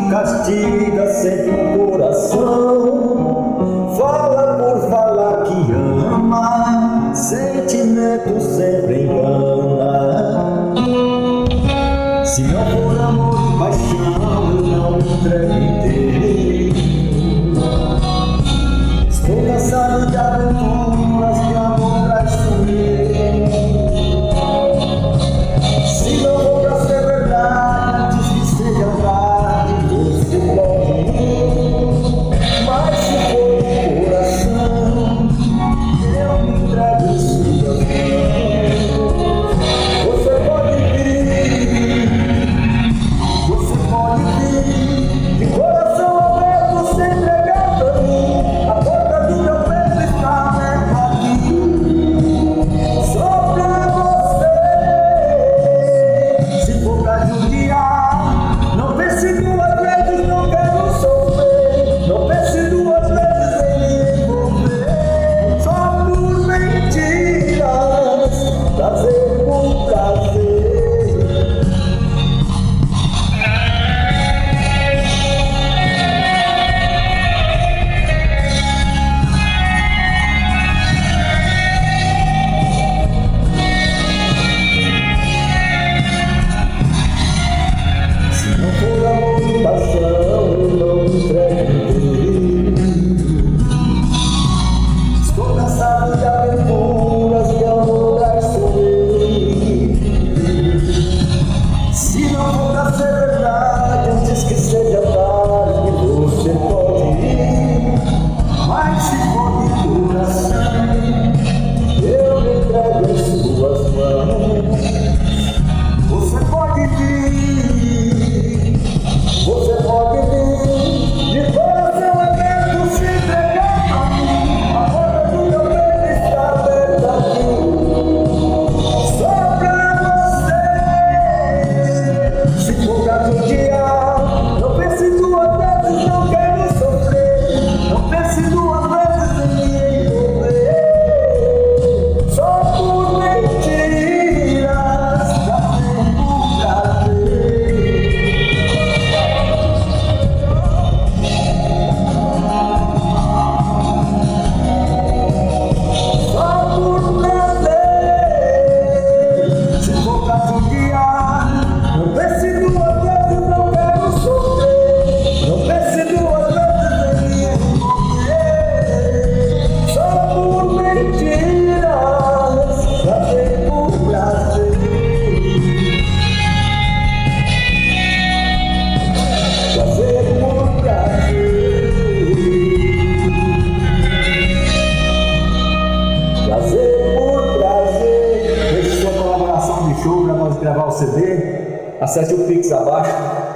castiga sempre o coração. Fala por falar que ama, sentimento sempre engana. Se não for amor e paixão, eu não me entrego inteiro. Estou cansado de aventuras que amor traiçoeiro. Se não for pra ser verdade, antes que seja tarde, você pode ir. Mas se for de coração, eu me entrego em suas mãos. Você pode vir, de coração aberto, se entregar pra mim. A porta do meu peito está aberta aqui, só pra você. Se for pra judiar, não pense duas vezes, não quero sofrer. Não pense duas vezes em me envolver, só por mentiras, prazer por prazer. Se não for amor e paixão, eu não me entrego inteiro. Estou cansado de aventuras que amor traiçoeiro. Se não for pra ser verdade, antes que seja tarde, você pode ir. Mas se for de coração, eu me entrego em suas mãos. Você pode vir, você pode vir, de coração aberto, se entregar pra mim. A porta do meu peito está aberta aqui, só pra você. Se for pra judiar, não pense duas vezes, não quero sofrer. Não pense duas vezes em me envolver, só por mentiras, prazer por prazer. Só por prazer. Se for pra judiar, não pense duas vezes, não quero sofrer. Não pense duas vezes em me envolver, só por mentiras, prazer por prazer. Prazer por prazer. Prazer por prazer. Deixe sua colaboração de show para nós gravar o CD. Acesse o Pix abaixo.